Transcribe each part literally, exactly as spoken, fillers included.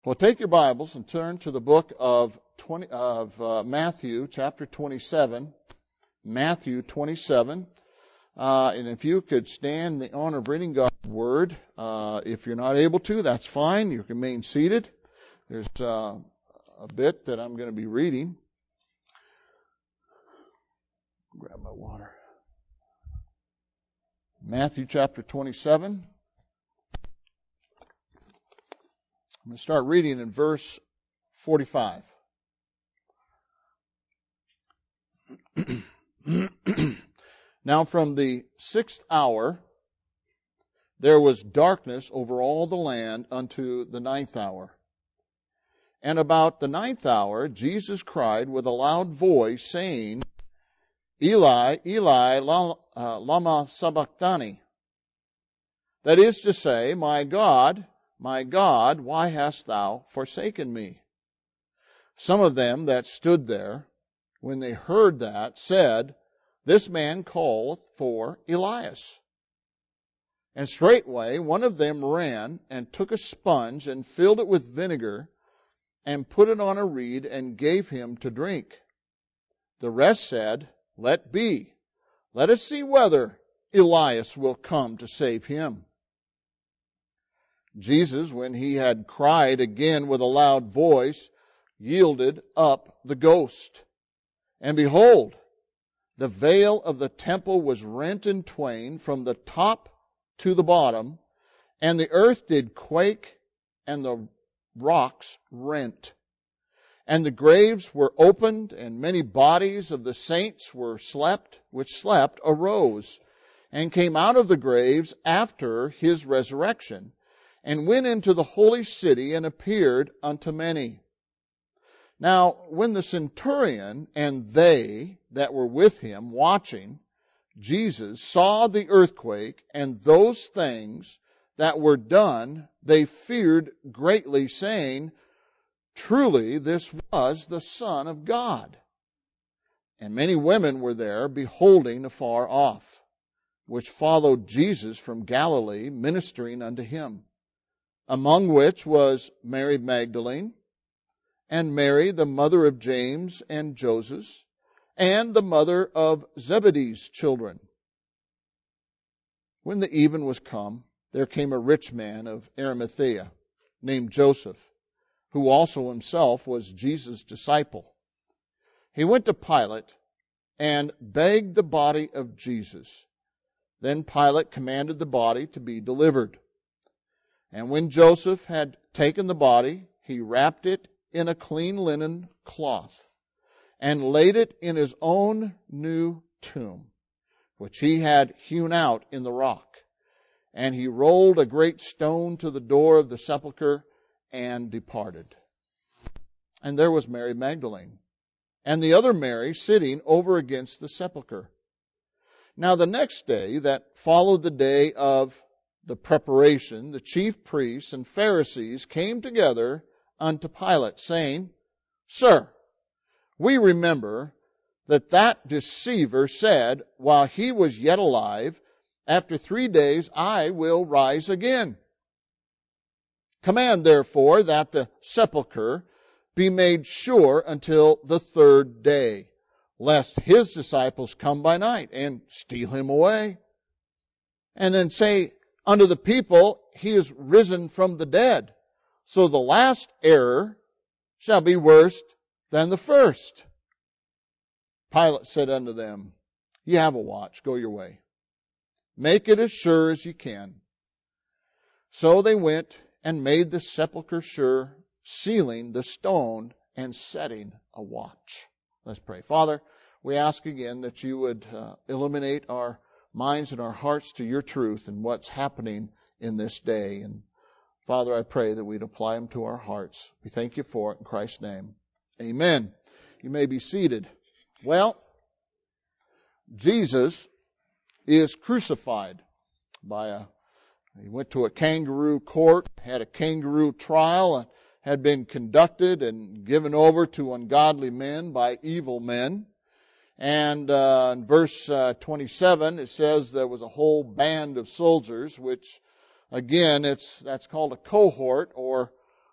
Well, take your Bibles and turn to the book of twenty of uh, Matthew, chapter twenty-seven. Matthew twenty-seven. Uh, and if you could stand in the honor of reading God's Word. Uh, if you're not able to, that's fine. You can remain seated. There's uh, a bit that I'm going to be reading. Grab my water. Matthew chapter twenty-seven. I'm going to start reading in verse forty-five. Now from the sixth hour there was darkness over all the land unto the ninth hour. And about the ninth hour Jesus cried with a loud voice, saying, Eli, Eli, lama sabachthani. That is to say, My God, My God, why hast thou forsaken me? Some of them that stood there, when they heard that, said, This man calleth for Elias. And straightway one of them ran and took a sponge and filled it with vinegar and put it on a reed and gave him to drink. The rest said, Let be. Let us see whether Elias will come to save him. Jesus, when he had cried again with a loud voice, yielded up the ghost. And behold, the veil of the temple was rent in twain from the top to the bottom, and the earth did quake, and the rocks rent. And the graves were opened, and many bodies of the saints were slept, which slept arose, and came out of the graves after his resurrection, and went into the holy city and appeared unto many. Now, when the centurion and they that were with him watching Jesus saw the earthquake and those things that were done, they feared greatly, saying, Truly this was the Son of God. And many women were there, beholding afar off, which followed Jesus from Galilee, ministering unto him. Among which was Mary Magdalene, and Mary the mother of James and Joseph, and the mother of Zebedee's children. When the even was come, there came a rich man of Arimathea, named Joseph, who also himself was Jesus' disciple. He went to Pilate and begged the body of Jesus. Then Pilate commanded the body to be delivered. And when Joseph had taken the body, he wrapped it in a clean linen cloth, and laid it in his own new tomb, which he had hewn out in the rock. And he rolled a great stone to the door of the sepulchre, and departed. And there was Mary Magdalene, and the other Mary sitting over against the sepulchre. Now the next day that followed the day of the preparation, the chief priests and Pharisees came together unto Pilate, saying, Sir, we remember that that deceiver said, while he was yet alive, After three days I will rise again. Command therefore that the sepulchre be made sure until the third day, lest his disciples come by night and steal him away. And then say unto the people, He is risen from the dead. So the last error shall be worse than the first. Pilate said unto them, Ye have a watch, go your way. Make it as sure as ye can. So they went and made the sepulchre sure, sealing the stone and setting a watch. Let's pray. Father, we ask again that you would uh, illuminate our minds and our hearts to your truth and what's happening in this day. And Father, I pray that we'd apply them to our hearts. We thank you for it in Christ's name. Amen. You may be seated. Well, Jesus is crucified by a, he went to a kangaroo court, had a kangaroo trial, had been conducted and given over to ungodly men by evil men. And uh, in verse uh, twenty-seven, it says there was a whole band of soldiers, which, again, it's that's called a cohort or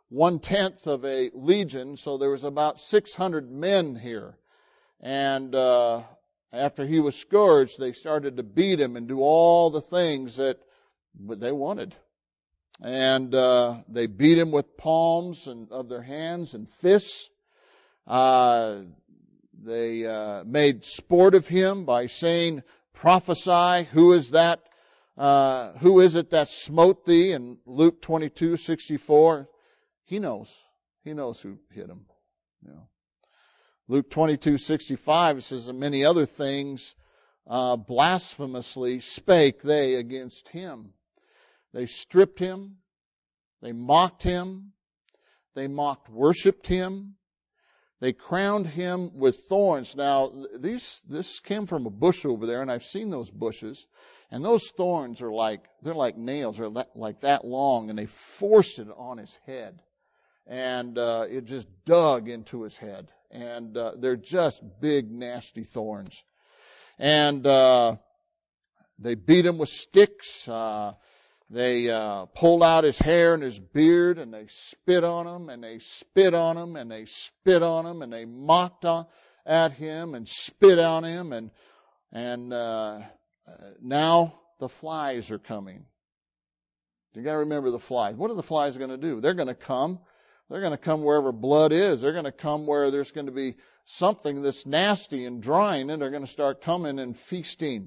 one-tenth of a legion, so there was about six hundred men here. And uh, after he was scourged, they started to beat him and do all the things that they wanted. And uh, they beat him with palms and of their hands and fists. Uh, they uh, made sport of him by saying, "Prophesy, who is that? Uh, who is it that smote thee?" In Luke twenty-two sixty-four, he knows. He knows who hit him. You know. Luke twenty-two sixty-five, it says, "And many other things uh, blasphemously spake they against him." They stripped him. They mocked him. They mocked, worshipped him. They crowned him with thorns. Now, these this came from a bush over there, and I've seen those bushes. And those thorns are like, they're like nails. They're like that long, and they forced it on his head. And uh, it just dug into his head. And uh, they're just big, nasty thorns. And uh, they beat him with sticks. Uh, they uh, pulled out his hair and his beard, and they spit on him, and they spit on him, and they spit on him, and they mocked on, at him and spit on him. And and uh, now the flies are coming. You got to remember the flies. What are the flies going to do? They're going to come. They're going to come wherever blood is. They're going to come where there's going to be something that's nasty and drying, and they're going to start coming and feasting.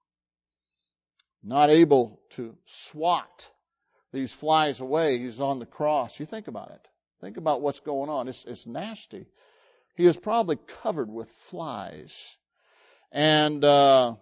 Not able to swat these flies away. He's on the cross. You think about it. Think about what's going on. It's, it's nasty. He is probably covered with flies. And uh,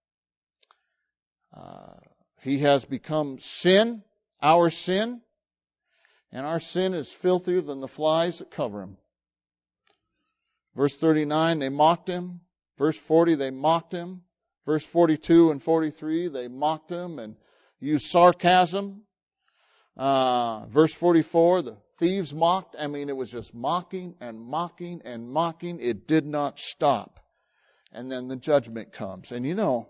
uh, he has become sin, our sin. And our sin is filthier than the flies that cover him. Verse thirty-nine, they mocked him. Verse forty, they mocked him. Verse forty-two and forty-three, they mocked him and used sarcasm. Uh, verse forty-four, the thieves mocked. I mean, it was just mocking and mocking and mocking. It did not stop. And then the judgment comes. And you know,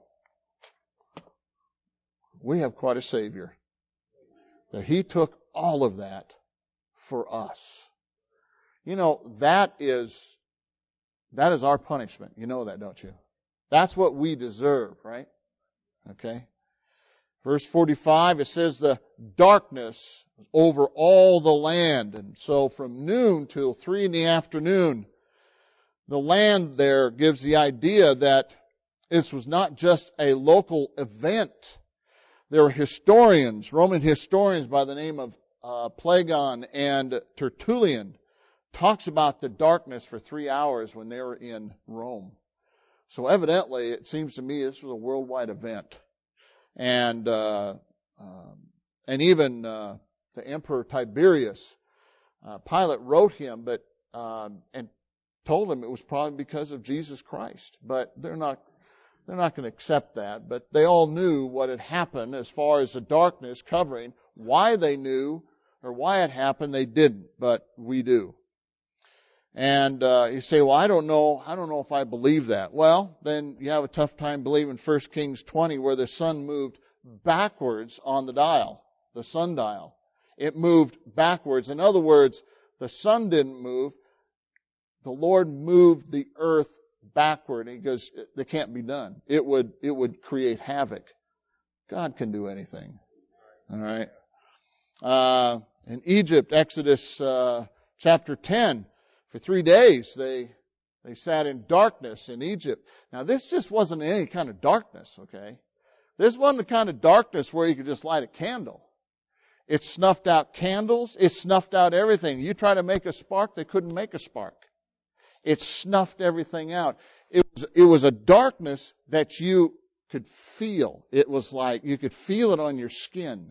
we have quite a Savior. That He took all of that for us. You know, that is, that is our punishment. You know that, don't you? That's what we deserve, right? Okay. Verse forty-five, it says the darkness over all the land. And so from noon till three in the afternoon, the land there gives the idea that this was not just a local event. There were historians, Roman historians by the name of uh, Plagon and Tertullian, talks about the darkness for three hours when they were in Rome. So evidently, it seems to me this was a worldwide event. And uh, um, and even uh, the Emperor Tiberius, uh, Pilate wrote him, but um, and told him it was probably because of Jesus Christ. But they're not they're not going to accept that. But they all knew what had happened as far as the darkness covering. Why they knew or why it happened, they didn't, but we do. And uh, you say, well, I don't know. I don't know if I believe that. Well, then you have a tough time believing First Kings twenty, where the sun moved backwards on the dial, the sundial. It moved backwards. In other words, the sun didn't move. The Lord moved the earth backward. He goes, it can't be done. It would it would create havoc. God can do anything. All right. Uh, in Egypt, Exodus uh, chapter ten. For three days, they they sat in darkness in Egypt. Now, this just wasn't any kind of darkness, okay? This wasn't the kind of darkness where you could just light a candle. It snuffed out candles. It snuffed out everything. You try to make a spark, they couldn't make a spark. It snuffed everything out. It was, it was a darkness that you could feel. It was like you could feel it on your skin.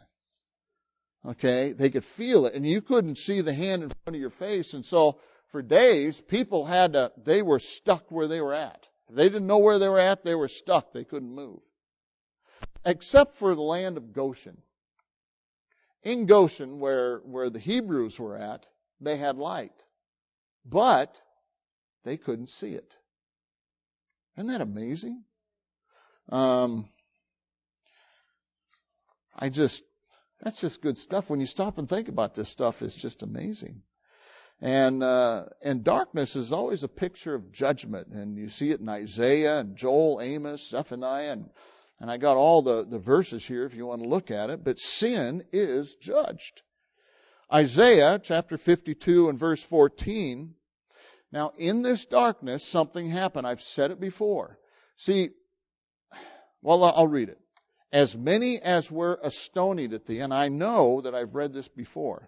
Okay? They could feel it. And you couldn't see the hand in front of your face. And so, for days, people had to, they were stuck where they were at. If they didn't know where they were at, they were stuck. They couldn't move. Except for the land of Goshen. In Goshen, where, where the Hebrews were at, they had light. But they couldn't see it. Isn't that amazing? Um, I just, That's just good stuff. When you stop and think about this stuff, it's just amazing. And uh, and darkness is always a picture of judgment. And you see it in Isaiah and Joel, Amos, Zephaniah, and, and I got all the, the verses here if you want to look at it. But sin is judged. Isaiah chapter fifty-two and verse fourteen. Now, in this darkness, something happened. I've said it before. See, well, I'll read it. As many as were astonied at thee, and I know that I've read this before.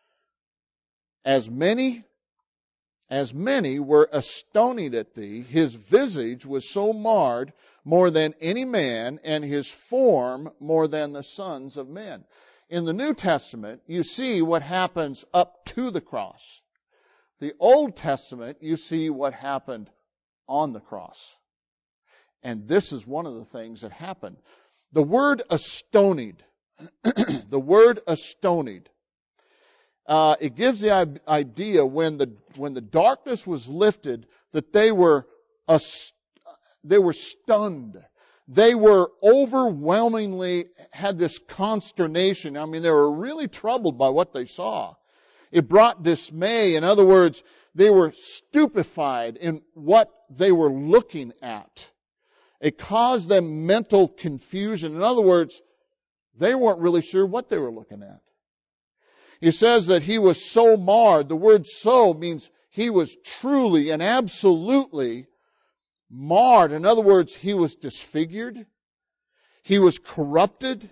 As many, as many were astonied at thee, his visage was so marred more than any man, and his form more than the sons of men. In the New Testament, you see what happens up to the cross. The Old Testament, you see what happened on the cross. And this is one of the things that happened. The word astonied, the word astonied, uh, it gives the idea when the when the darkness was lifted that they were ast- they were stunned. They were overwhelmingly had this consternation. I mean, they were really troubled by what they saw. It brought dismay. In other words, they were stupefied in what they were looking at. It caused them mental confusion. In other words, they weren't really sure what they were looking at. He says that he was so marred. The word so means he was truly and absolutely marred. In other words, he was disfigured. He was corrupted.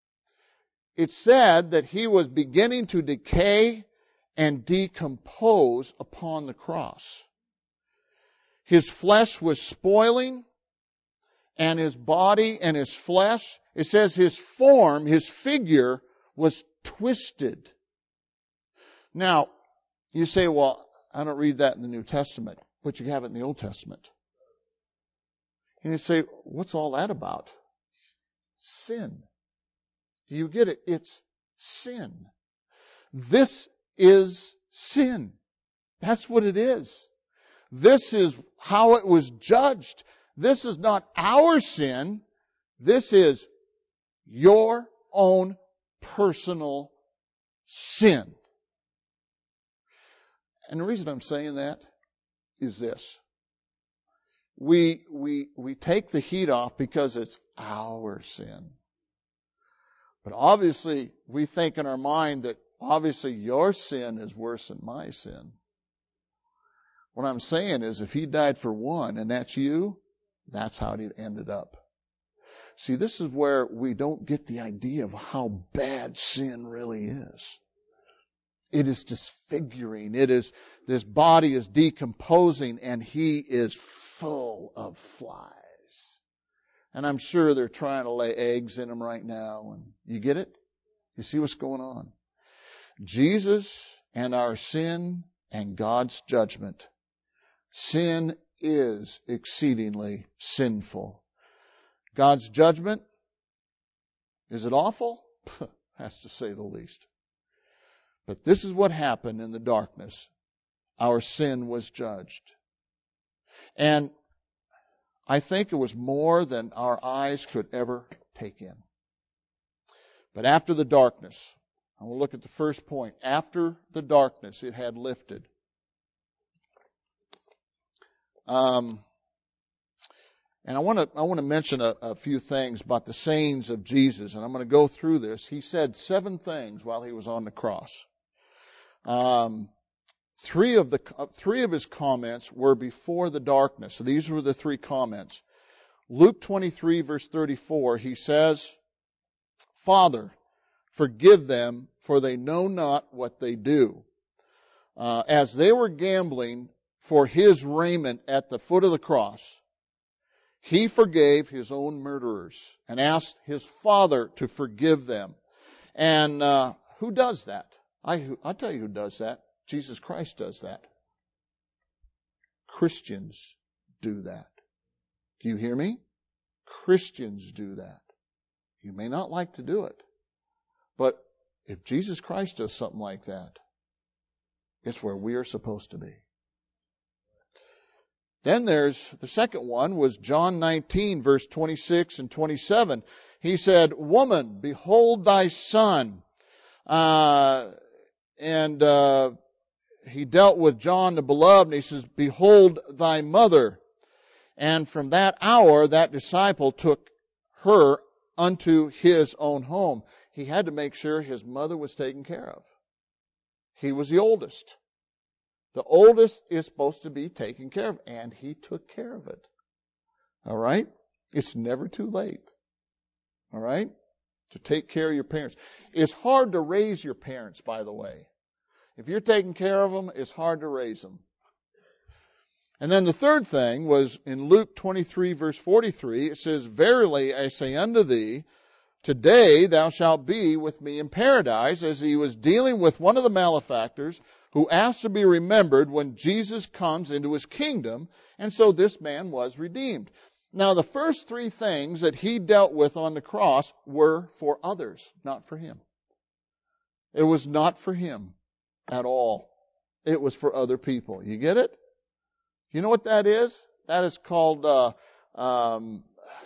It said that he was beginning to decay and decompose upon the cross. His flesh was spoiling, and his body and his flesh, it says his form, his figure was twisted. Now, you say, well, I don't read that in the New Testament, but you have it in the Old Testament. And you say, what's all that about? Sin. Do you get it? It's sin. This is sin. That's what it is. This is how it was judged. This is not our sin. This is your own personal sin. And the reason I'm saying that is this. We, we, we take the heat off because it's our sin. But obviously, we think in our mind that obviously your sin is worse than my sin. What I'm saying is if he died for one and that's you, that's how it ended up. See, this is where we don't get the idea of how bad sin really is. It is disfiguring. It is, this body is decomposing and he is full of flies. And I'm sure they're trying to lay eggs in him right now. And you get it? You see what's going on? Jesus and our sin and God's judgment. Sin is exceedingly sinful. God's judgment, is it awful? Has to say the least. But this is what happened in the darkness. Our sin was judged. And I think it was more than our eyes could ever take in. But after the darkness, I will look at the first point. After the darkness, it had lifted. Um, and I want to I want to mention a, a few things about the sayings of Jesus, and I'm going to go through this. He said seven things while he was on the cross. Um, three of the uh, three of his comments were before the darkness. So these were the three comments. Luke twenty-three, verse thirty-four, he says, "Father, forgive them, for they know not what they do." Uh, as they were gambling for his raiment at the foot of the cross, he forgave his own murderers and asked his Father to forgive them. And uh, who does that? I, I'll tell you who does that. Jesus Christ does that. Christians do that. Do you hear me? Christians do that. You may not like to do it, but if Jesus Christ does something like that, it's where we are supposed to be. Then there's the second one was John nineteen, verse twenty-six and twenty-seven. He said, woman, behold thy son. Uh, and uh, he dealt with John the Beloved, and he says, behold thy mother. And from that hour, that disciple took her unto his own home. He had to make sure his mother was taken care of. He was the oldest. The oldest is supposed to be taken care of, and he took care of it. All right? It's never too late. All right? To take care of your parents. It's hard to raise your parents, by the way. If you're taking care of them, it's hard to raise them. And then the third thing was in Luke twenty-three, verse forty-three, it says, verily I say unto thee, today thou shalt be with me in paradise, as he was dealing with one of the malefactors who asked to be remembered when Jesus comes into his kingdom. And so this man was redeemed. Now the first three things that he dealt with on the cross were for others, not for him. It was not for him at all. It was for other people. You get it? You know what that is? That is called, uh, um,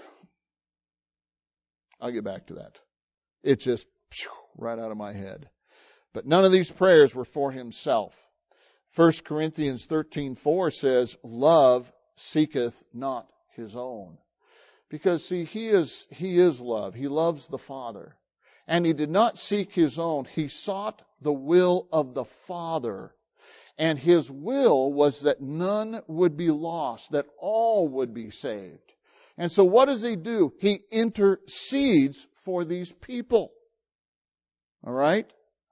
I'll get back to that. It just, right out of my head. But none of these prayers were for himself. First Corinthians thirteen four says, love seeketh not his own. Because see, he is, he is love. He loves the Father. And he did not seek his own. He sought the will of the Father. And his will was that none would be lost, that all would be saved. And so what does he do? He intercedes for these people. All right?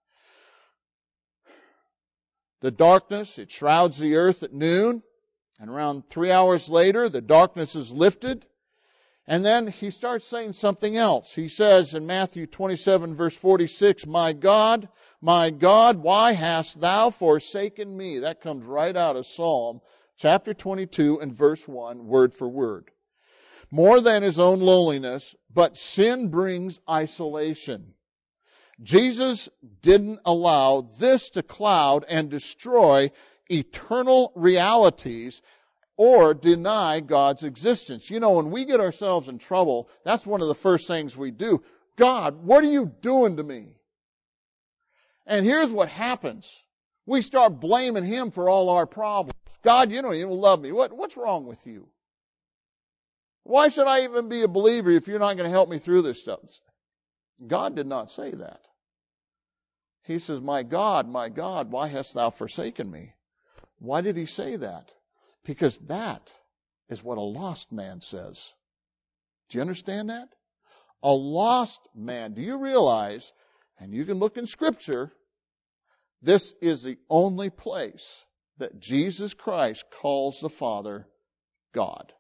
The darkness, it shrouds the earth at noon. And around three hours later, the darkness is lifted. And then he starts saying something else. He says in Matthew twenty-seven, verse forty-six, my God, my God, why hast thou forsaken me? That comes right out of Psalm chapter twenty-two and verse one, word for word. More than his own loneliness, but sin brings isolation. Jesus didn't allow this to cloud and destroy eternal realities or deny God's existence. You know, when we get ourselves in trouble, that's one of the first things we do. God, what are you doing to me? And here's what happens. We start blaming Him for all our problems. God, you don't even love me. What, what's wrong with you? Why should I even be a believer if you're not going to help me through this stuff? God did not say that. He says, my God, my God, why hast thou forsaken me? Why did He say that? Because that is what a lost man says. Do you understand that? A lost man. Do you realize, and you can look in Scripture, this is the only place that Jesus Christ calls the Father God.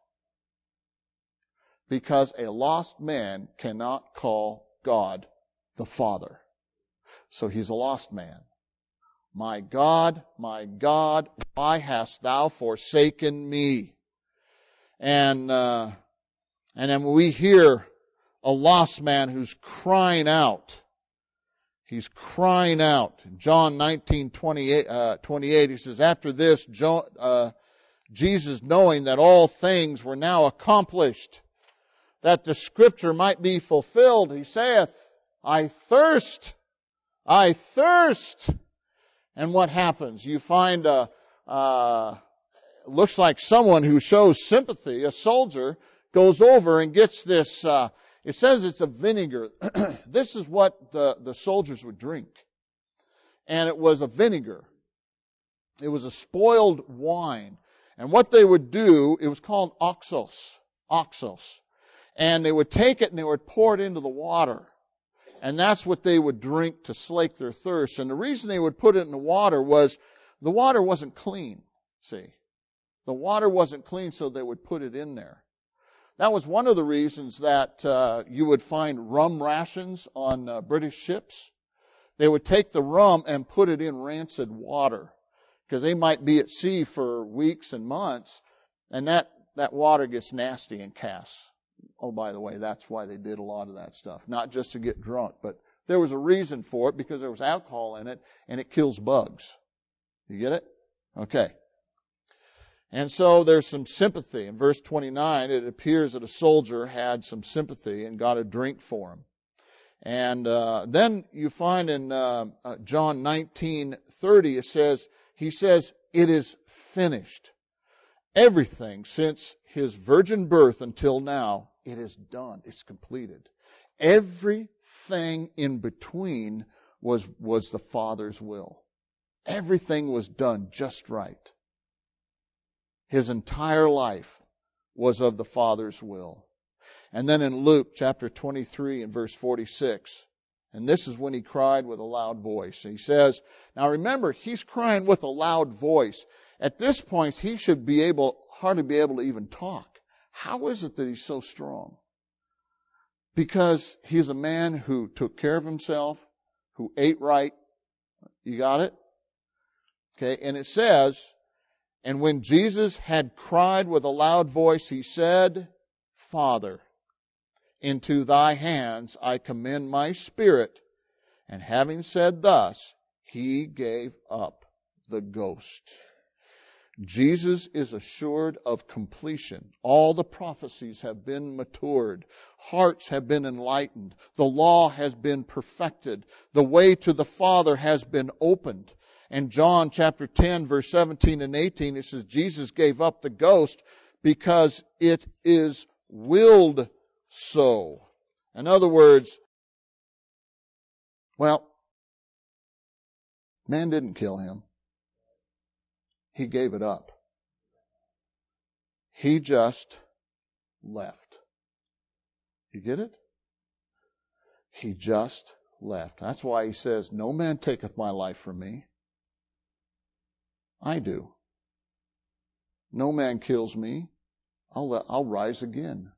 Because a lost man cannot call God the Father. So he's a lost man. My God, my God, why hast thou forsaken me? And, uh, and then we hear a lost man who's crying out. He's crying out. John nineteen twenty-eight, uh, twenty-eight, he says, after this, jo- uh, Jesus, knowing that all things were now accomplished, that the Scripture might be fulfilled, He saith, I thirst, I thirst. And what happens? You find a, uh, looks like someone who shows sympathy, a soldier, goes over and gets this, uh, it says it's a vinegar. This is what the, the soldiers would drink. And it was a vinegar. It was a spoiled wine. And what they would do, it was called oxos. Oxos. And they would take it and they would pour it into the water. And that's what they would drink to slake their thirst. And the reason they would put it in the water was the water wasn't clean. See? The water wasn't clean, so they would put it in there. That was one of the reasons that uh, you would find rum rations on uh, British ships. They would take the rum and put it in rancid water because they might be at sea for weeks and months, and that, that water gets nasty and casts. Oh, by the way, that's why they did a lot of that stuff. Not just to get drunk, but there was a reason for it because there was alcohol in it and it kills bugs. You get it? Okay. And so there's some sympathy. In verse twenty-nine, it appears that a soldier had some sympathy and got a drink for him. And uh, then you find in uh, uh, John nineteen thirty, it says, he says, it is finished. Everything since his virgin birth until now, it is done. It's completed. Everything in between was, was the Father's will. Everything was done just right. His entire life was of the Father's will. And then in Luke chapter twenty-three and verse forty-six, and this is when he cried with a loud voice. He says, now remember, he's crying with a loud voice. At this point, he should be able, hardly be able to even talk. How is it that he's so strong? Because he's a man who took care of himself, who ate right. You got it? Okay, and it says, and when Jesus had cried with a loud voice, he said, Father, into thy hands I commend my spirit. And having said thus, he gave up the ghost. Jesus is assured of completion. All the prophecies have been matured. Hearts have been enlightened. The law has been perfected. The way to the Father has been opened. And John chapter ten, verse seventeen and eighteen, it says Jesus gave up the ghost because it is willed so. In other words, well, man didn't kill him. He gave it up. He just left. You get it? He just left. That's why he says, no man taketh my life from me. I do. No man kills me. I'll, I'll rise again.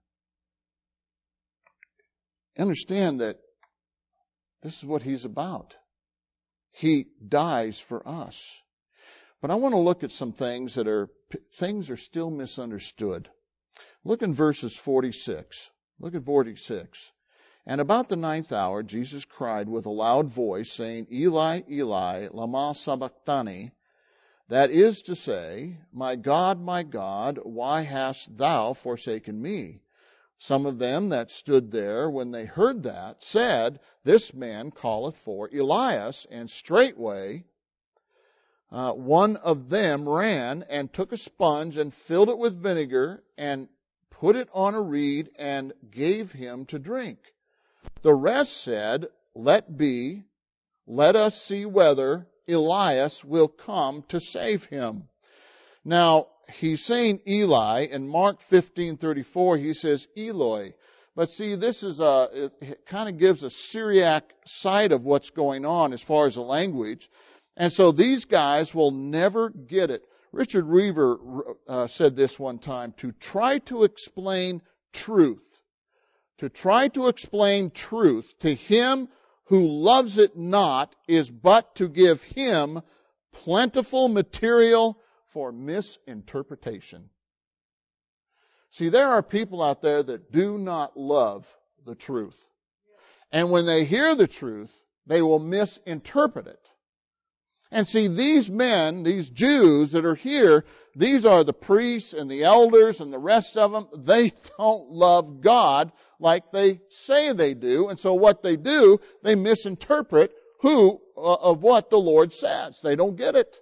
Understand that this is what he's about. He dies for us. But I want to look at some things that are, things are still misunderstood. Look in verses forty-six. Look at forty-six. And about the ninth hour, Jesus cried with a loud voice, saying, Eli, Eli, lama sabachthani. That is to say, my God, my God, why hast thou forsaken me? Some of them that stood there, when they heard that, said, This man calleth for Elias, and straightway uh, one of them ran and took a sponge and filled it with vinegar and put it on a reed and gave him to drink. The rest said, Let be, let us see whether Elias will come to save him. Now, he's saying Eli. In Mark fifteen thirty-four, he says Eloi. But see, this is a, it, it kind of gives a Syriac side of what's going on as far as the language. And so these guys will never get it. Richard Reaver uh, said this one time, to try to explain truth, to try to explain truth to him who loves it not is but to give him plentiful material for misinterpretation. See, there are people out there that do not love the truth. And when they hear the truth, they will misinterpret it. And see, these men, these Jews that are here, these are the priests and the elders and the rest of them. They don't love God like they say they do. And so what they do, they misinterpret who, uh, of what the Lord says. They don't get it.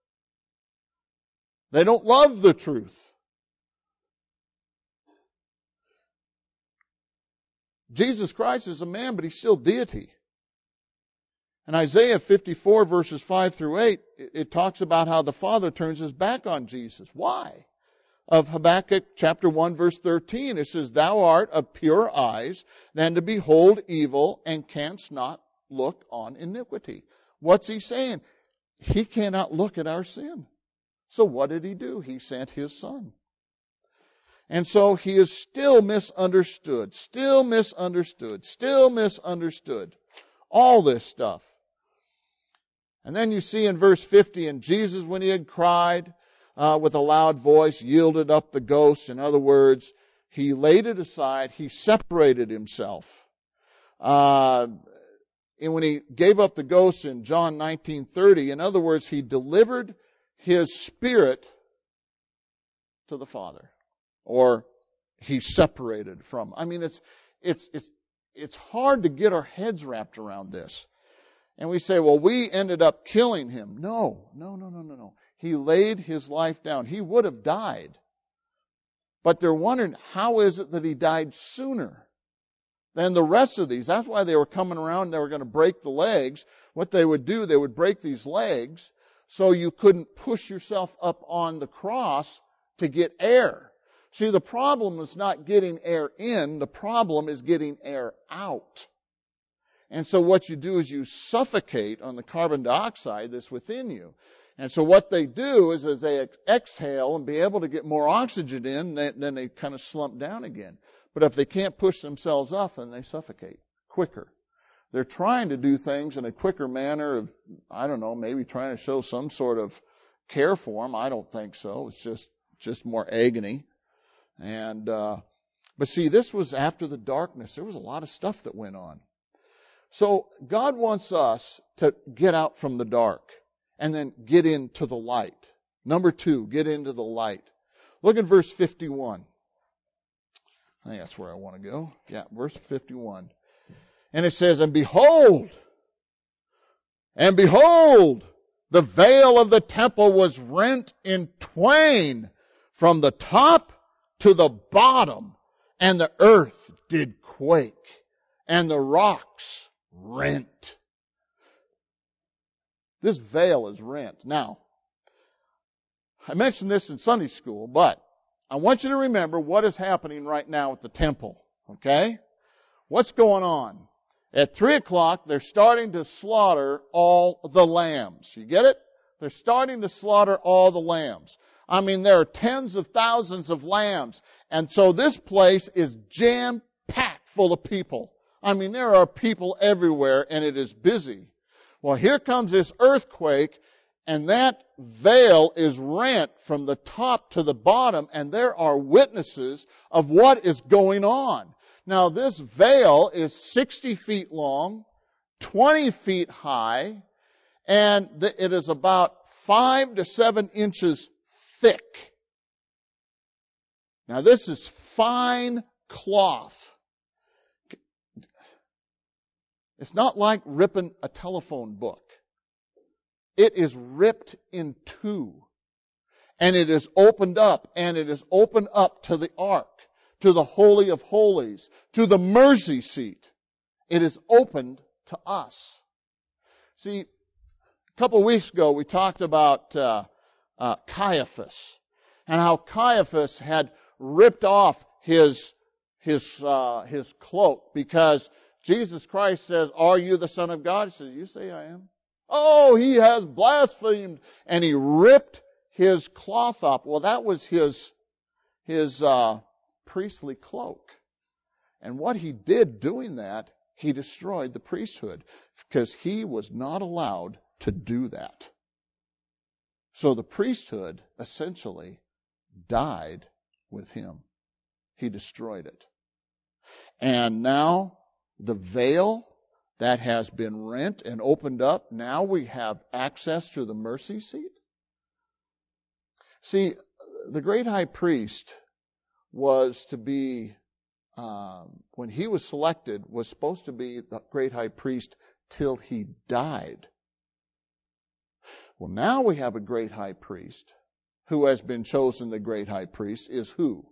They don't love the truth. Jesus Christ is a man, but he's still deity. In Isaiah fifty-four, verses five through eight, it talks about how the Father turns his back on Jesus. Why? Of Habakkuk chapter one, verse thirteen, it says, Thou art of purer eyes than to behold evil, and canst not look on iniquity. What's he saying? He cannot look at our sin. So what did he do? He sent his Son. And so he is still misunderstood, still misunderstood, still misunderstood. All this stuff. And then you see in verse fifty, and Jesus, when he had cried uh, with a loud voice, yielded up the ghost. In other words, he laid it aside. He separated himself. Uh, and when he gave up the ghost in John nineteen thirty, in other words, he delivered his spirit to the Father. Or He's separated from. I mean, it's, it's, it's, it's hard to get our heads wrapped around this. And we say, well, we ended up killing Him. No, no, no, no, no, no. He laid His life down. He would have died. But they're wondering, how is it that He died sooner than the rest of these? That's why they were coming around and they were going to break the legs. What they would do, they would break these legs so you couldn't push yourself up on the cross to get air. See, the problem is not getting air in. The problem is getting air out. And so what you do is you suffocate on the carbon dioxide that's within you. And so what they do is as they exhale and be able to get more oxygen in, then they kind of slump down again. But if they can't push themselves up, then they suffocate quicker. They're trying to do things in a quicker manner of, I don't know, maybe trying to show some sort of care for them. I don't think so. It's just, just more agony. And, uh, but see, this was after the darkness. There was a lot of stuff that went on. So God wants us to get out from the dark and then get into the light. Number two, get into the light. Look at verse fifty-one. I think that's where I want to go. Yeah, verse fifty-one. And it says, and behold, and behold, the veil of the temple was rent in twain from the top to the bottom, and the earth did quake, and the rocks rent. This veil is rent. Now, I mentioned this in Sunday school, but I want you to remember what is happening right now at the temple. Okay? What's going on? At three o'clock, they're starting to slaughter all the lambs. You get it? They're starting to slaughter all the lambs. I mean, there are tens of thousands of lambs. And so this place is jam-packed full of people. I mean, there are people everywhere, and it is busy. Well, here comes this earthquake, and that veil is rent from the top to the bottom, and there are witnesses of what is going on. Now, this veil is sixty feet long, twenty feet high, and it is about five to seven inches thick. Now, this is fine cloth. It's not like ripping a telephone book. It is ripped in two. And it is opened up, and it is opened up to the ark, to the Holy of Holies, to the mercy seat. It is opened to us. See, a couple of weeks ago we talked about uh, uh, Caiaphas, and how Caiaphas had ripped off his his uh, his cloak because Jesus Christ says, "Are you the Son of God?" He says, "You say I am." Oh, he has blasphemed, and he ripped his cloth up. Well, that was his his uh, priestly cloak, and what he did doing that, he destroyed the priesthood because he was not allowed to do that. So the priesthood essentially died with him. He destroyed it. And now the veil that has been rent and opened up, now we have access to the mercy seat. See, the great high priest was to be, um, when he was selected, was supposed to be the great high priest till he died. Well, now we have a great high priest who has been chosen the great high priest is who?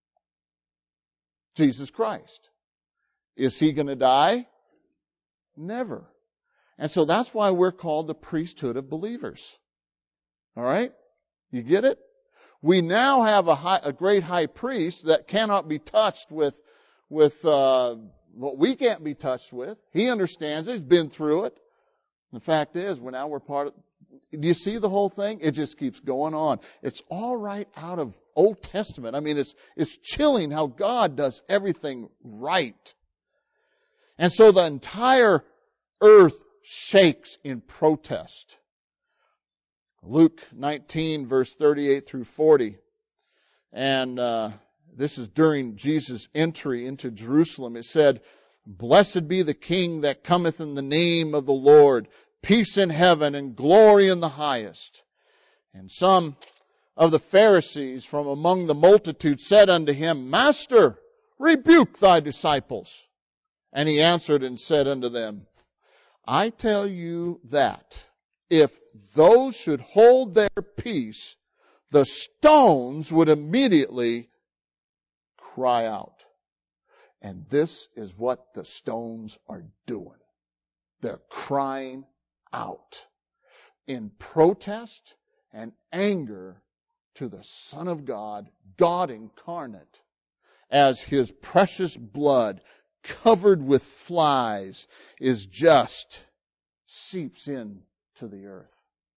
Jesus Christ. Is he going to die? Never. And so that's why we're called the priesthood of believers. All right? You get it? We now have a, high, a great high priest that cannot be touched with, with uh, what we can't be touched with. He understands it. He's been through it. The fact is, we're now we're part of. Do you see the whole thing? It just keeps going on. It's all right out of Old Testament. I mean, it's it's chilling how God does everything right. And so the entire earth shakes in protest. Luke nineteen, verse thirty-eight through forty. And uh, this is during Jesus' entry into Jerusalem. It said, "Blessed be the King that cometh in the name of the Lord. Peace in heaven and glory in the highest." And some of the Pharisees from among the multitude said unto him, Master, rebuke thy disciples. And he answered and said unto them, I tell you that if those should hold their peace, the stones would immediately cry out. And this is what the stones are doing. They're crying out in protest and anger to the Son of God, God incarnate, as His precious blood, covered with flies, is just seeps in to the earth.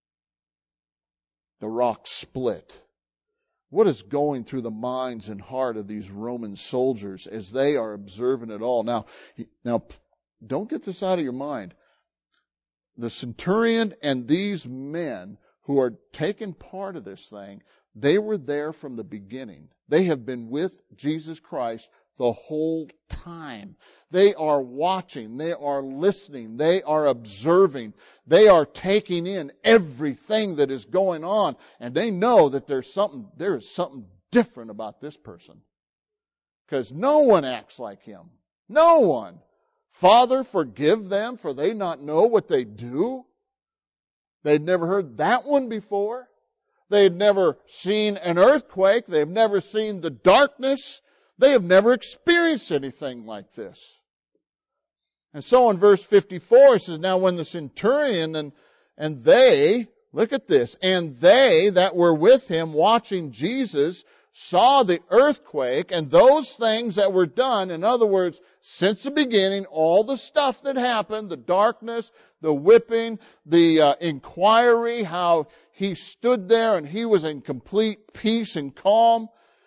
The rock split. What is going through the minds and heart of these Roman soldiers as they are observing it all? Now, now, don't get this out of your mind. The centurion and these men who are taking part of this thing, they were there from the beginning. They have been with Jesus Christ the whole time. They are watching. They are listening. They are observing. They are taking in everything that is going on. And they know that there's something, there is something different about this person. Because no one acts like him. No one. Father, forgive them, for they not know what they do. They'd never heard that one before. They'd never seen an earthquake. They've never seen the darkness. They have never experienced anything like this. And so in verse fifty-four, it says, Now when the centurion and, and they, look at this, and they that were with him watching Jesus saw the earthquake and those things that were done, in other words, since the beginning, all the stuff that happened, the darkness, the whipping, the uh, inquiry, how he stood there and he was in complete peace and calm.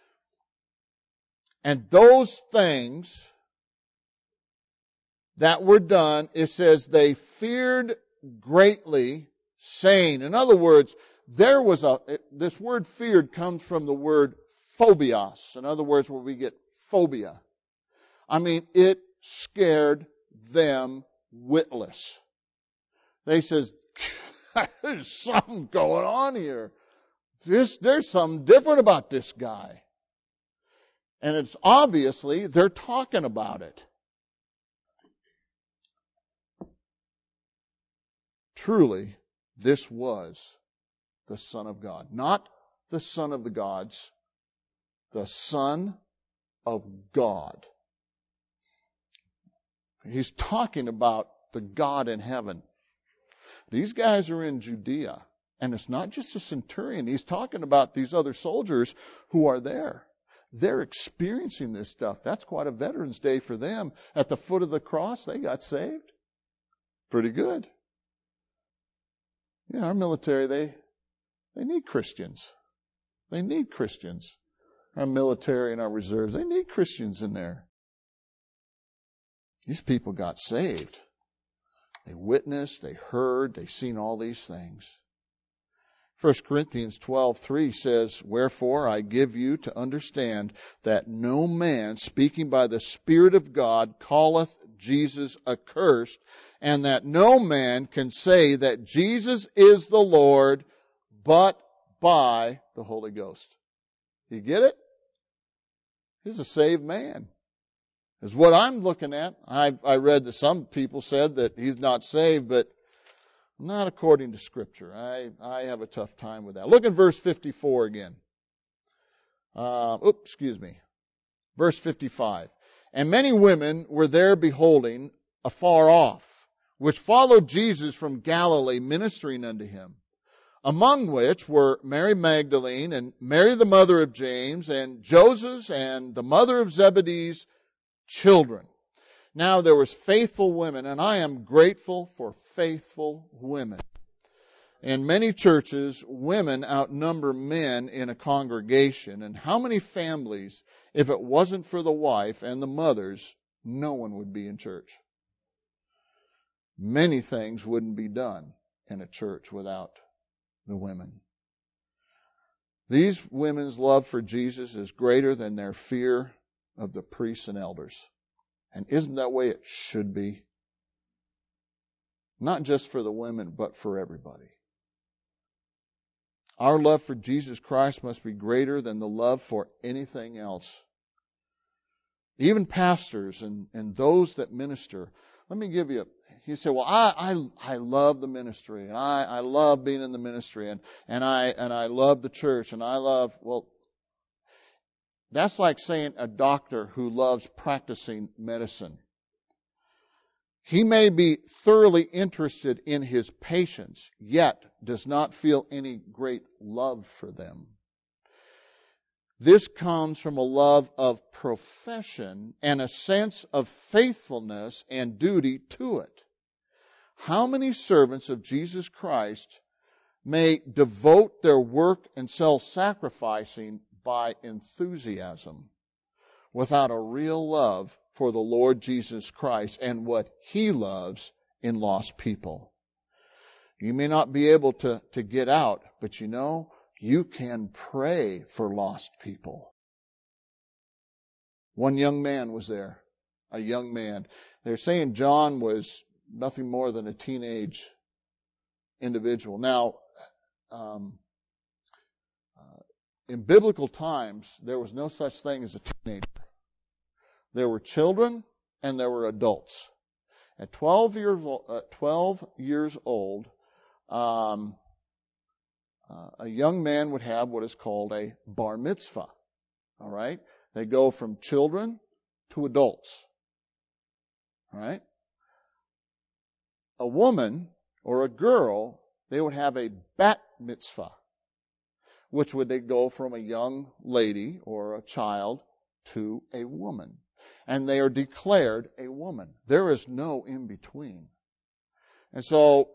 And those things that were done, it says they feared greatly, saying, in other words, there was a, this word feared comes from the word phobios. In other words, where we get phobia. I mean, it scared them witless. They says, there's something going on here. This, there's something different about this guy. And it's obviously they're talking about it. Truly, this was the Son of God. Not the Son of the gods. The Son of God. He's talking about the God in heaven. These guys are in Judea. And it's not just a centurion. He's talking about these other soldiers who are there. They're experiencing this stuff. That's quite a Veterans Day for them. At the foot of the cross, they got saved. Pretty good. Yeah, our military, they they need Christians. They need Christians. Our military and our reserves, they need Christians in there. These people got saved. They witnessed, they heard, they seen all these things. First Corinthians twelve three says, Wherefore I give you to understand that no man speaking by the Spirit of God calleth Jesus accursed, and that no man can say that Jesus is the Lord but by the Holy Ghost. You get it? He's a saved man. Is what I'm looking at. I, I read that some people said that he's not saved, but not according to Scripture. I, I have a tough time with that. Look in verse fifty-four again. Uh, oops, excuse me. Verse fifty-five. And many women were there beholding afar off, which followed Jesus from Galilee, ministering unto him. Among which were Mary Magdalene and Mary the mother of James and Joseph and the mother of Zebedee's children. Now there was faithful women, and I am grateful for faithful women. In many churches, women outnumber men in a congregation. And how many families, if it wasn't for the wife and the mothers, no one would be in church. Many things wouldn't be done in a church without the women. These women's love for Jesus is greater than their fear of the priests and elders. And isn't that the way it should be? Not just for the women, but for everybody. Our love for Jesus Christ must be greater than the love for anything else. Even pastors and, and those that minister. Let me give you, you say, well, I, I, I love the ministry, and I, I love being in the ministry, and, and I, and I love the church, and I love, well, that's like saying a doctor who loves practicing medicine. He may be thoroughly interested in his patients, yet does not feel any great love for them. This comes from a love of profession and a sense of faithfulness and duty to it. How many servants of Jesus Christ may devote their work and self-sacrificing by enthusiasm without a real love for the Lord Jesus Christ and what He loves in lost people? You may not be able to, to get out, but you know, you can pray for lost people. One young man was there, a young man. They're saying John was nothing more than a teenage individual. Now, um, uh, in biblical times, there was no such thing as a teenager. There were children and there were adults. At twelve years old, uh, twelve years old, um, Uh, a young man would have what is called a bar mitzvah. All right? They go from children to adults. All right? A woman or a girl, they would have a bat mitzvah, which would they go from a young lady or a child to a woman. And they are declared a woman. There is no in between. And so,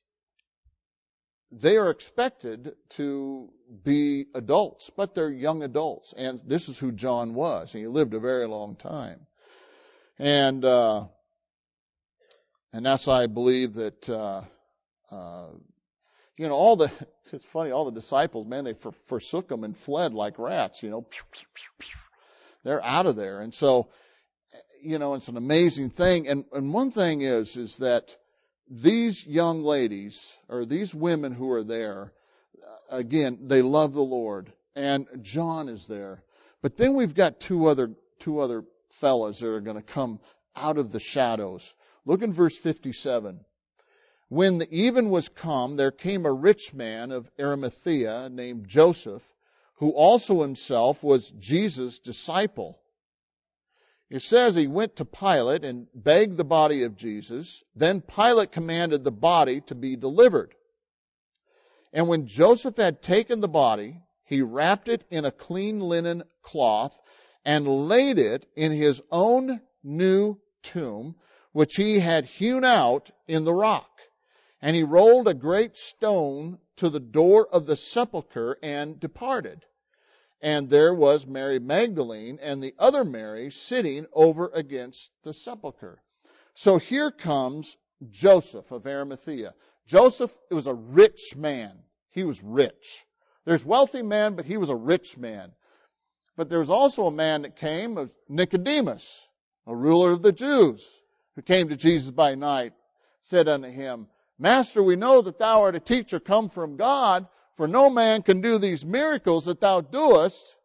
they are expected to be adults, but they're young adults. And this is who John was. He lived a very long time. And, uh, and that's, I believe, that, uh, uh, you know, all the, it's funny, all the disciples, man, they for, forsook him and fled like rats, you know. They're out of there. And so, you know, it's an amazing thing. And, and one thing is, is that these young ladies, or these women who are there, again, they love the Lord. And John is there. But then we've got two other, two other fellas that are going to come out of the shadows. Look in verse fifty-seven. When the even was come, there came a rich man of Arimathea named Joseph, who also himself was Jesus' disciple. It says he went to Pilate and begged the body of Jesus. Then Pilate commanded the body to be delivered. And when Joseph had taken the body, he wrapped it in a clean linen cloth and laid it in his own new tomb, which he had hewn out in the rock. And he rolled a great stone to the door of the sepulchre and departed. And there was Mary Magdalene and the other Mary sitting over against the sepulchre. So here comes Joseph of Arimathea. Joseph was a rich man. He was rich. There's wealthy men, but he was a rich man. But there was also a man that came, of Nicodemus, a ruler of the Jews, who came to Jesus by night, said unto him, Master, we know that thou art a teacher come from God, for no man can do these miracles that thou doest,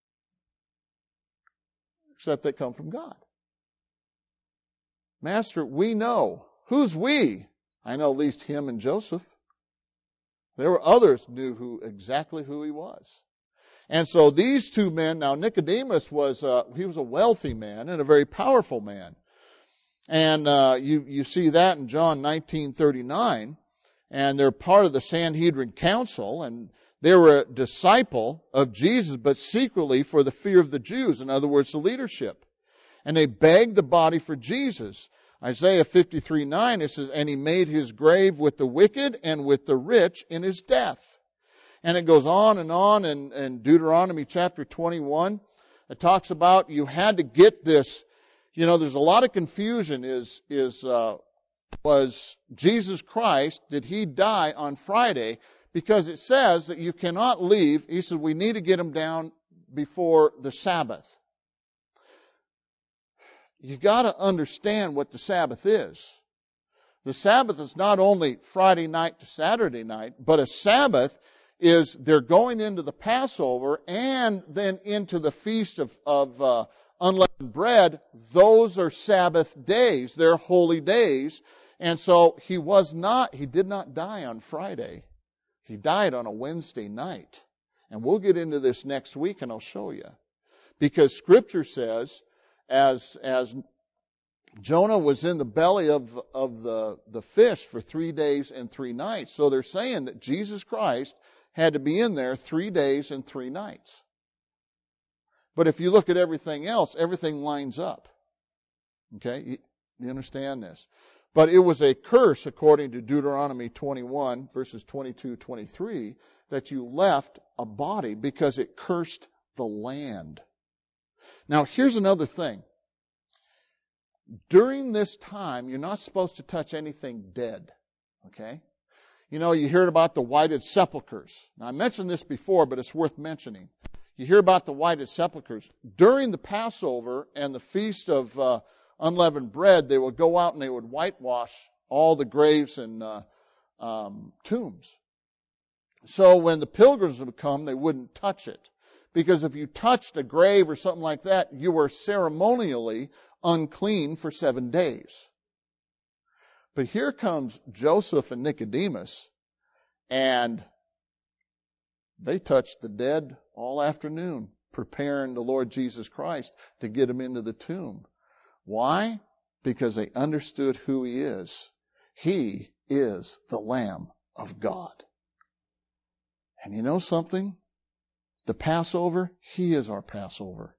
except they come from God. Master, we know. Who's we? I know at least him and Joseph. There were others who knew who, exactly who he was. And so these two men, now Nicodemus was, uh, he was a wealthy man and a very powerful man. And uh, you, you see that in John nineteen thirty-nine. And they're part of the Sanhedrin Council, and they were a disciple of Jesus, but secretly for the fear of the Jews, in other words, the leadership. And they begged the body for Jesus. Isaiah fifty-three nine, it says, and he made his grave with the wicked and with the rich in his death. And it goes on and on in, in Deuteronomy chapter twenty-one. It talks about you had to get this, you know, there's a lot of confusion is, is, uh, was Jesus Christ, did he die on Friday? Because it says that you cannot leave. He said we need to get him down before the Sabbath. You got to understand what the Sabbath is. The Sabbath is not only Friday night to Saturday night, but a Sabbath is they're going into the Passover and then into the Feast of, of uh, Unleavened Bread. Those are Sabbath days. They're holy days. And so he was not, he did not die on Friday. He died on a Wednesday night. And we'll get into this next week and I'll show you. Because Scripture says, as, as Jonah was in the belly of, of the, the fish for three days and three nights. So they're saying that Jesus Christ had to be in there three days and three nights. But if you look at everything else, everything lines up. Okay? You, you understand this? But it was a curse, according to Deuteronomy twenty-one, verses twenty-two, twenty-three, that you left a body because it cursed the land. Now, here's another thing. During this time, you're not supposed to touch anything dead. Okay? You know, you hear about the whited sepulchres. Now, I mentioned this before, but it's worth mentioning. You hear about the whited sepulchres. During the Passover and the Feast of uh, Unleavened Bread, they would go out and they would whitewash all the graves and uh, um, tombs. So when the pilgrims would come, they wouldn't touch it. Because if you touched a grave or something like that, you were ceremonially unclean for seven days. But here comes Joseph and Nicodemus, and they touched the dead all afternoon, preparing the Lord Jesus Christ to get him into the tomb. Why? Because they understood who he is. He is the Lamb of God. And you know something? The Passover, he is our Passover.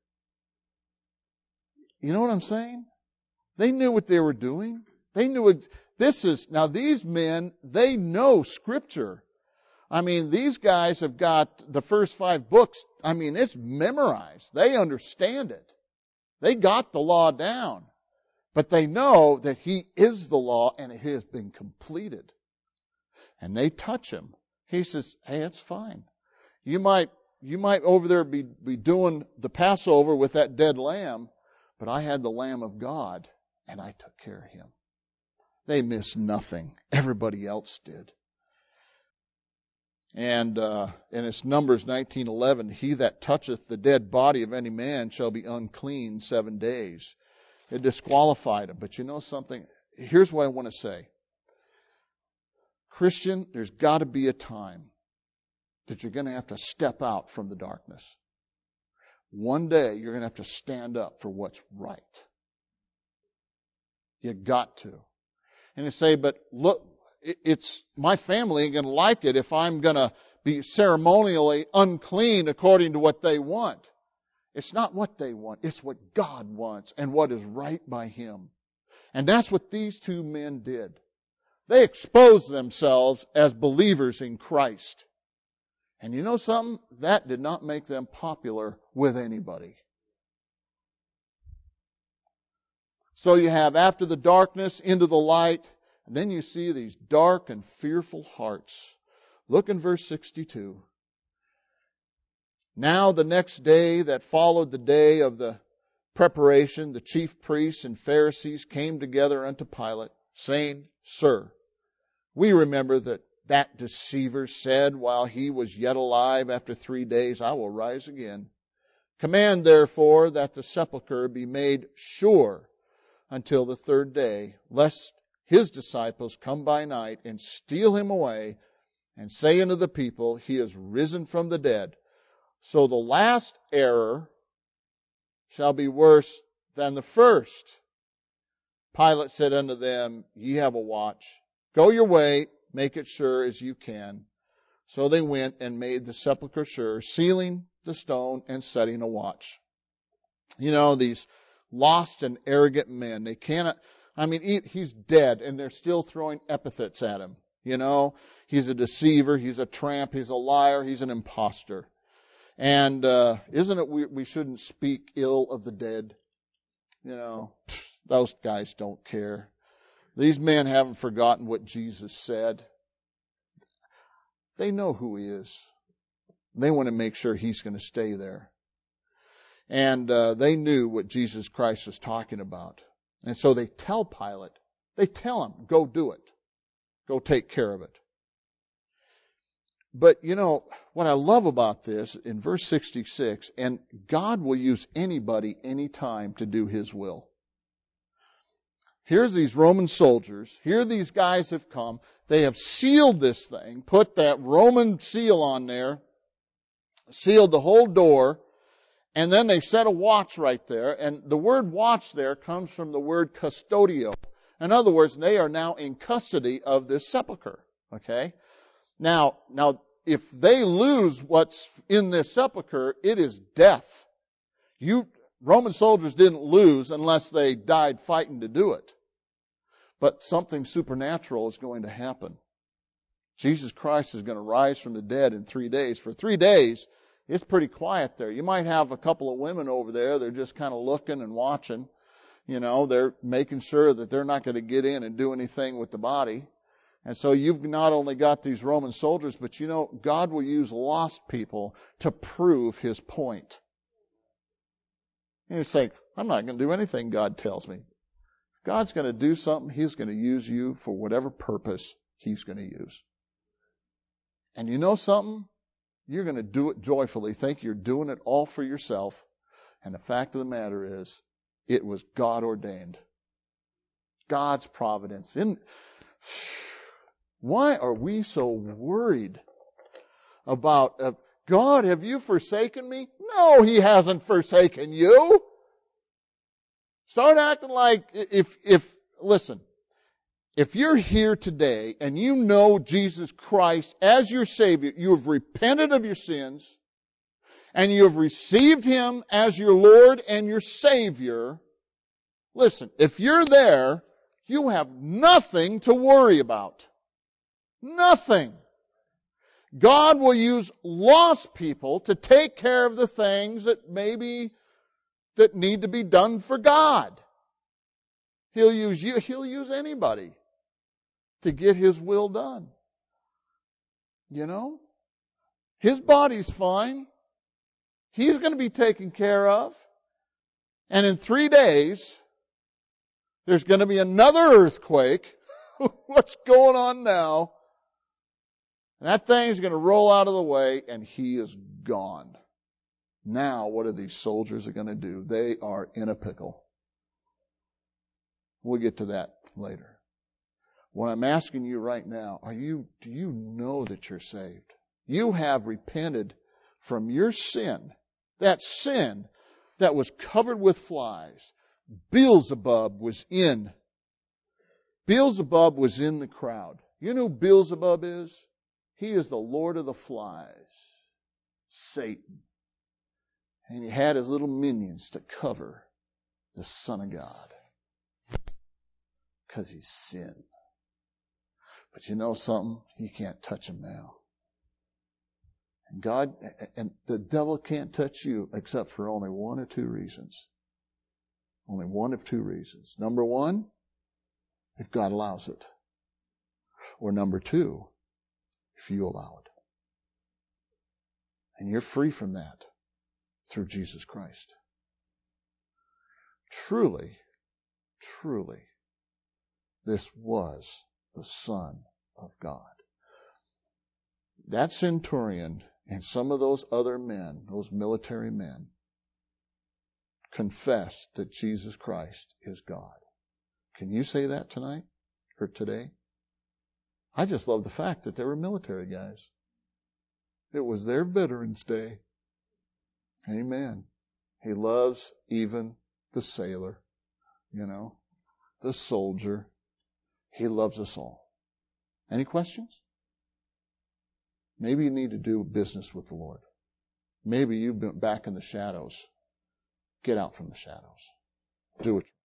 You know what I'm saying? They knew what they were doing. They knew it. This is, now these men, they know Scripture. I mean, these guys have got the first five books. I mean, it's memorized. They understand it. They got the law down. But they know that he is the law and it has been completed. And they touch him. He says, hey, it's fine. You might, you might over there be, be doing the Passover with that dead lamb, but I had the Lamb of God and I took care of him. They missed nothing. Everybody else did. And uh, and it's Numbers nineteen eleven. He that toucheth the dead body of any man shall be unclean seven days. It disqualified him. But you know something? Here's what I want to say. Christian, there's got to be a time that you're going to have to step out from the darkness. One day you're going to have to stand up for what's right. You got to. And you say, but look, it's, my family ain't going to like it if I'm going to be ceremonially unclean according to what they want. It's not what they want. It's what God wants and what is right by Him. And that's what these two men did. They exposed themselves as believers in Christ. And you know something? That did not make them popular with anybody. So you have after the darkness, into the light, and then you see these dark and fearful hearts. Look in verse sixty-two. Now the next day that followed the day of the preparation, the chief priests and Pharisees came together unto Pilate, saying, Sir, we remember that that deceiver said while he was yet alive, after three days I will rise again. Command therefore that the sepulchre be made sure until the third day, lest his disciples come by night and steal him away and say unto the people, He is risen from the dead. So the last error shall be worse than the first. Pilate said unto them, Ye have a watch. Go your way, make it sure as you can. So they went and made the sepulchre sure, sealing the stone and setting a watch. You know, these lost and arrogant men, they cannot, I mean, he, he's dead and they're still throwing epithets at him. You know, he's a deceiver, he's a tramp, he's a liar, he's an imposter. And uh, isn't it we, we shouldn't speak ill of the dead? You know, those guys don't care. These men haven't forgotten what Jesus said. They know who He is. They want to make sure He's going to stay there. And uh, they knew what Jesus Christ was talking about. And so they tell Pilate, they tell him, go do it. Go take care of it. But, you know, what I love about this, in verse sixty-six, and God will use anybody, anytime to do His will. Here's these Roman soldiers. Here these guys have come. They have sealed this thing, put that Roman seal on there, sealed the whole door, and then they set a watch right there. And the word watch there comes from the word custodio. In other words, they are now in custody of this sepulcher. Okay? Now, now, if they lose what's in this sepulcher, it is death. You, Roman soldiers didn't lose unless they died fighting to do it. But something supernatural is going to happen. Jesus Christ is going to rise from the dead in three days. For three days, it's pretty quiet there. You might have a couple of women over there. They're just kind of looking and watching. You know, they're making sure that they're not going to get in and do anything with the body. And so you've not only got these Roman soldiers, but you know, God will use lost people to prove His point. And you say, I'm not going to do anything God tells me. God's going to do something, He's going to use you for whatever purpose He's going to use. And you know something? You're going to do it joyfully. Think you're doing it all for yourself. And the fact of the matter is, it was God ordained. God's providence. In, why are we so worried about, uh, God, have you forsaken me? No, He hasn't forsaken you. Start acting like if, if, listen, if you're here today and you know Jesus Christ as your Savior, you have repented of your sins, and you have received Him as your Lord and your Savior, listen, if you're there, you have nothing to worry about. Nothing. God will use lost people to take care of the things that maybe that need to be done for God. He'll use you, He'll use anybody to get His will done. You know? His body's fine. He's going to be taken care of. And in three days, there's going to be another earthquake. What's going on now? And that thing's going to roll out of the way, and He is gone. Now, what are these soldiers going to do? They are in a pickle. We'll get to that later. What I'm asking you right now, are you, do you know that you're saved? You have repented from your sin. That sin that was covered with flies. Beelzebub was in. Beelzebub was in the crowd. You know who Beelzebub is? He is the Lord of the flies. Satan. And he had his little minions to cover the Son of God. Because he's sin. But you know something? You can't touch him now. And God, and the devil can't touch you except for only one or two reasons. Only one of two reasons. Number one, if God allows it. Or number two, if you allow it. And you're free from that through Jesus Christ. Truly, truly, this was the Son of God. That centurion and some of those other men, those military men, confessed that Jesus Christ is God. Can you say that tonight or today? I just love the fact that they were military guys. It was their Veterans Day. Amen. He loves even the sailor, you know, the soldier. He loves us all. Any questions? Maybe you need to do business with the Lord. Maybe you've been back in the shadows. Get out from the shadows. Do it.